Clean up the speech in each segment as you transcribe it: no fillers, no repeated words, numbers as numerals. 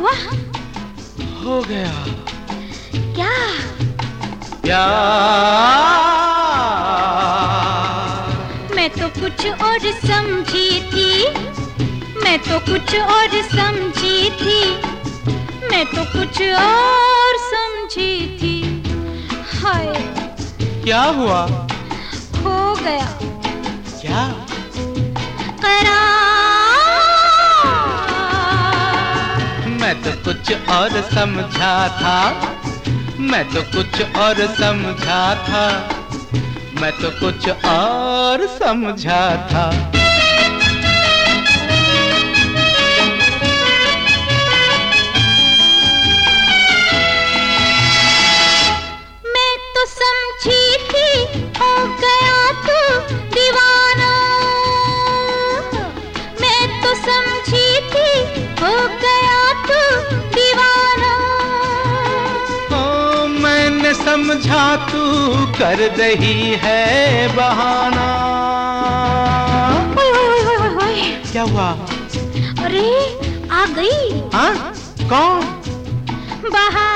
हुआ? हो गया। क्या? प्यार। मैं तो कुछ और समझी थी, मैं तो कुछ और समझी थी, मैं तो कुछ और समझी थी। हाय। क्या हुआ? हो गया। क्या? मैं तो कुछ और समझा था, मैं तो कुछ और समझा था, मैं तो कुछ और समझा था। मैं तो समझी थी हो गया तू दीवाना, मैं तो समझी थी हो गया तू दीवाना। ओ मैंने समझा तू कर रही है बहाना। ओए ओए ओए ओए ओए। क्या हुआ? अरे आ गई। हाँ? कौन? बहार।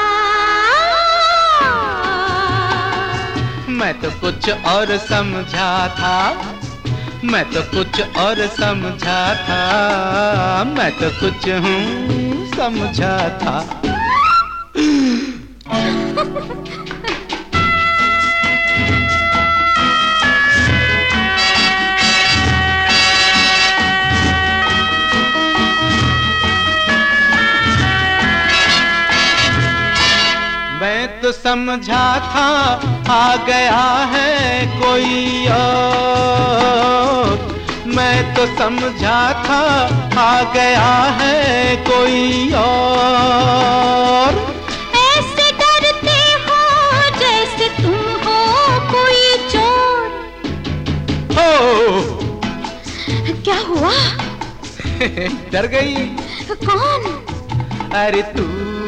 मैं तो कुछ और समझा था, मैं तो कुछ और समझा था, मैं तो कुछ हूँ समझा था। मैं तो समझा था आ गया है कोई और, मैं तो समझा था आ गया है कोई और। ऐसे डरते हो जैसे तुम हो कोई चोर। हो। क्या हुआ? डर गई? कौन? अरे तू।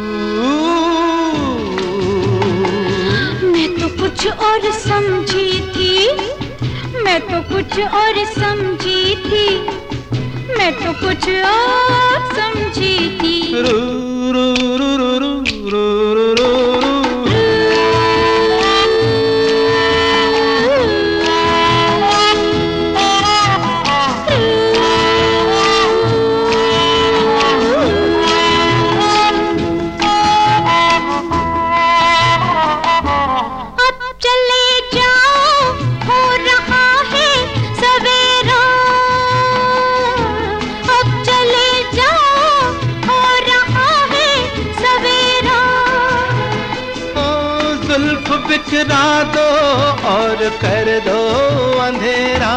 मैं तो कुछ और समझी थी, मैं तो कुछ और समझी थी, मैं तो कुछ और समझी थी। रू रू रू रू रू रू रू रू। बिखरा दो और कर दो अंधेरा।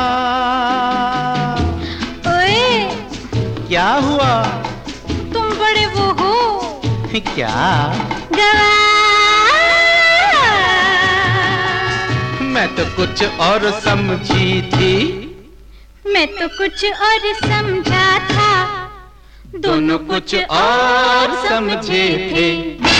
ओए। क्या हुआ? तुम बड़े वो हो। क्या? गवाह। मैं तो कुछ और समझी थी, मैं तो कुछ और समझा था, दोनों कुछ और समझे थे।